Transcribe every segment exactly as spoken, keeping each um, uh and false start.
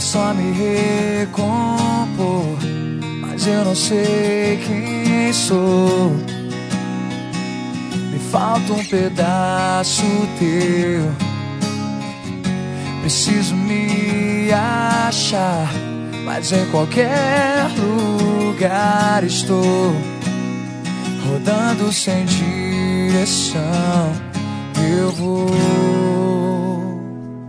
só me recompor, mas eu não sei quem sou. Me falta um pedaço teu, preciso me achar, mas em qualquer lugar estou, rodando sem direção. Eu vou,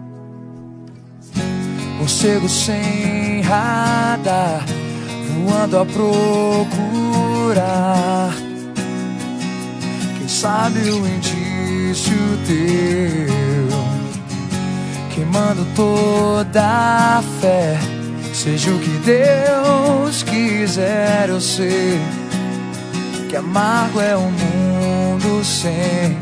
morcego sem radar, voando a procurar, quem sabe o indício teu, queimando toda a fé. Seja o que Deus quiser, eu sei que amargo é um mundo sem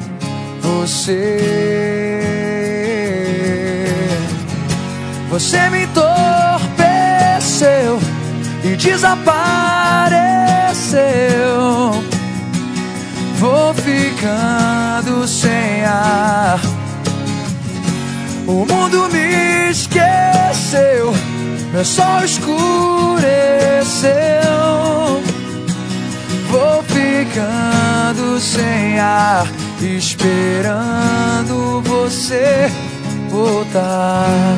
você. Você me entorpeceu e desapareceu. Vou ficando sem ar, o mundo me esqueceu, meu sol escureceu. Vou ficando sem ar, esperando você voltar.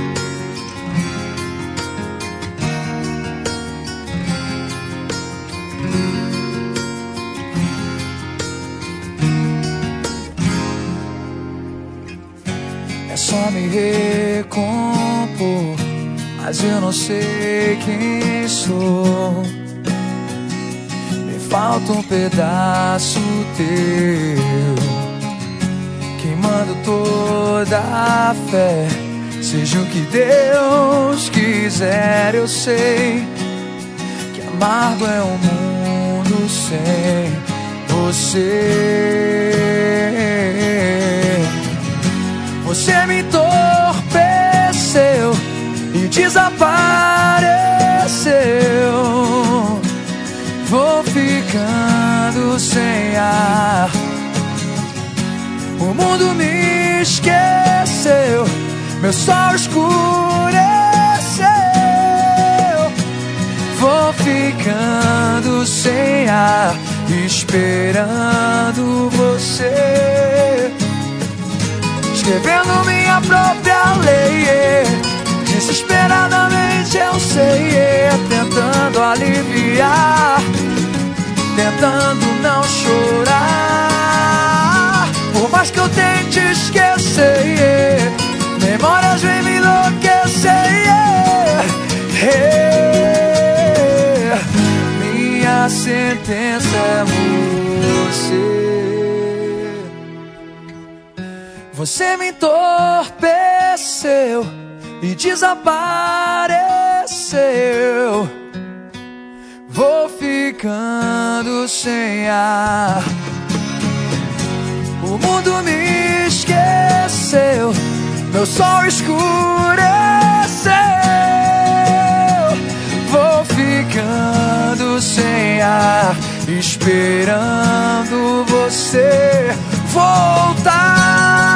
É só me recompor, mas eu não sei quem sou. Me falta um pedaço teu, queimando toda a fé. Seja o que Deus quiser, eu sei que amargo é um mundo sem você. Você me entorpeceu e desapareceu. Vou ficando sem ar, o mundo me esqueceu, meu sol escureceu. Vou ficando sem ar, esperando você, escrevendo minha própria lei, desesperadamente eu sei, tentando aliviar, tentando não chorar. Por mais que eu tente esquecer, memórias vêm me enlouquecer. Minha sentença é você. Você me entorpeceu e desapareceu. Vou ficando sem ar, o mundo me esqueceu, meu sol escureceu. Vou ficando sem ar, esperando você voltar.